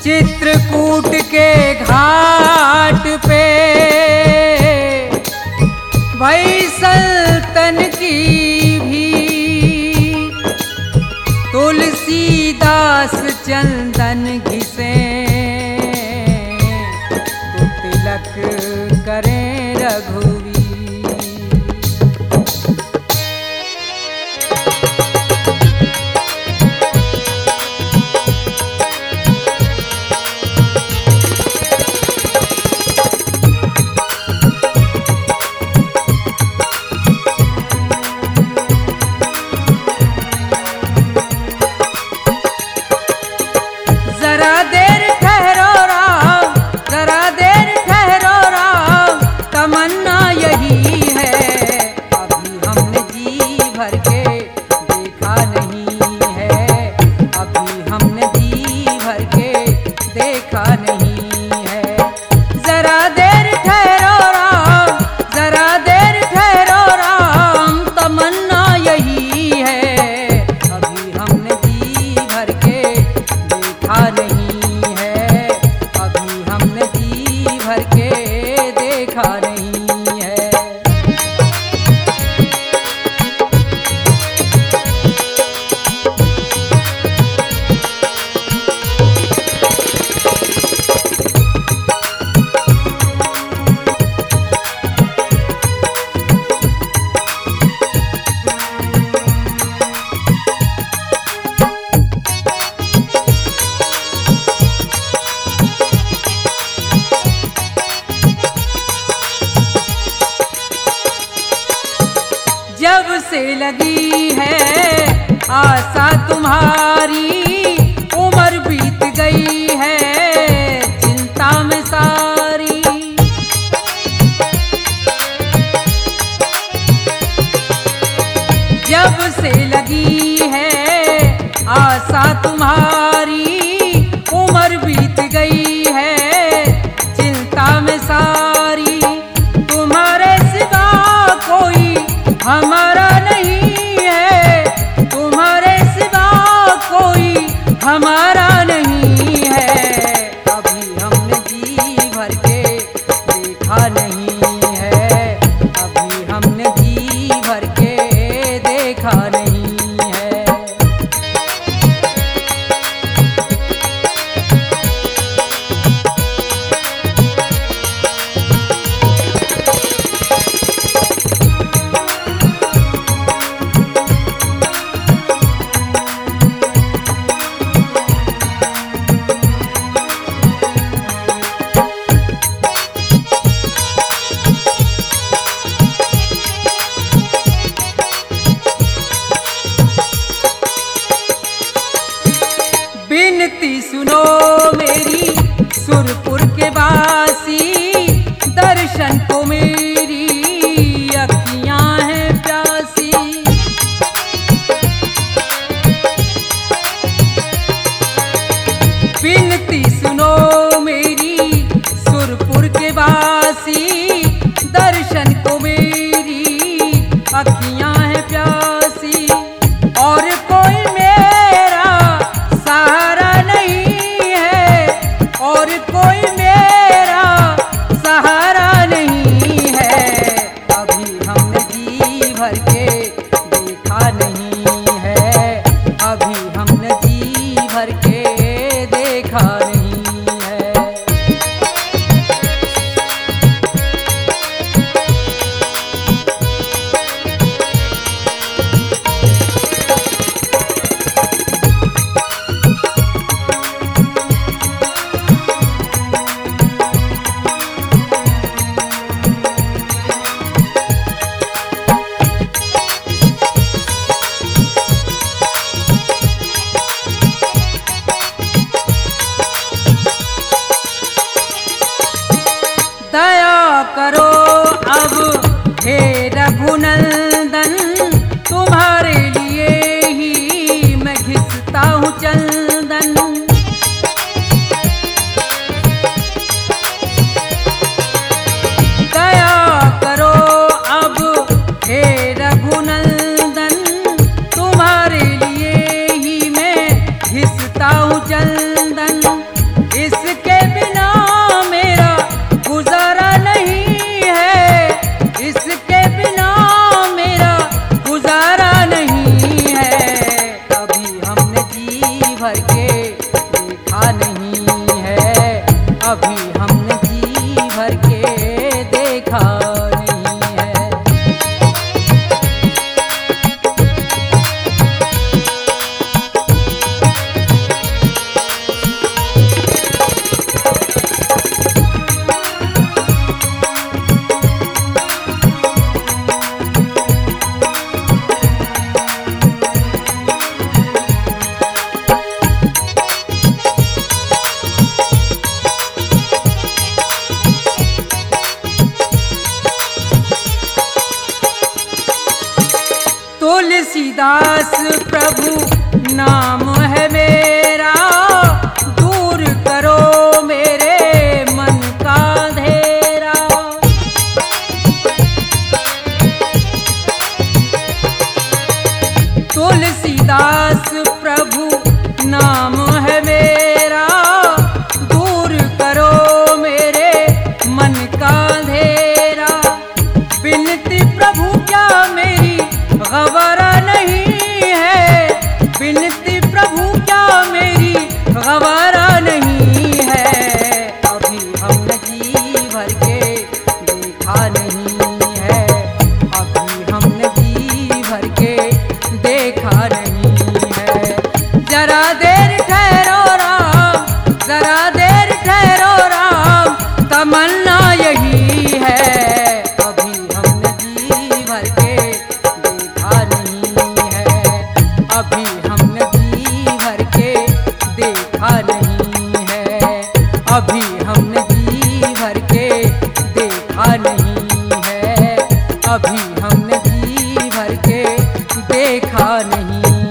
चित्रकूट के घाट पे भई सल्तन की भी तुलसीदास चंदन घिसे तो तिलक करें रघुवीर। जरा देर ठहरो राम, जरा देर ठहरो राम, तमन्ना यही है अभी हमने जी भर के देखा नहीं है, अभी हमने जी भर के देखा नहीं है। जरा देर ठहरो राम, जरा देर ठहरो राम, तमन्ना यही है अभी हमने जी भर के देखा नहीं है, अभी हमने जी भर के देखा नहीं है। जब से लगी है आशा तुम्हारी, उम्र बीत गई है चिंता में सारी। जब से लगी है आशा तुम्हारी, उम्र बीत गई है चिंता में सारी। तुम्हारे सिवा कोई हमारा नहीं है, तुम्हारे सिवा कोई हमारा नहीं है, अभी हमने जी भर के देखा नहीं है, अभी हमने जी भर के देखा नहीं है। बिनती सुनो मेरी सुरपुर के वासी, दर्शन को मेरी अखियां हैं प्यासी। बिनती सुनो मेरी सुरपुर के वासी, दर्शन को मेरी अखियां हैं प्यासी। और कोई मेरा सहारा नहीं है, और कोई मेरा सहारा नहीं है, तुलसीदास प्रभु नाम है मेरा, दूर करो मेरे मन का अंधेरा। बिनती प्रभु क्या मेरी गवारा नहीं है, बिनती प्रभु क्या मेरी गवारा नहीं है। अभी हमने जी भर के देखा नहीं है, अभी हमने जी भर के देखा नहीं है। जरा देर ठहरो राम, जरा देर ठहरो राम, तमन्ना यही है। अभी हमने जी भर के देखा नहीं है, अभी हमने जी भर के देखा नहीं है, अभी हमने जी भर के देखा नहीं है, अभी हमने जी भर के देखा नहीं।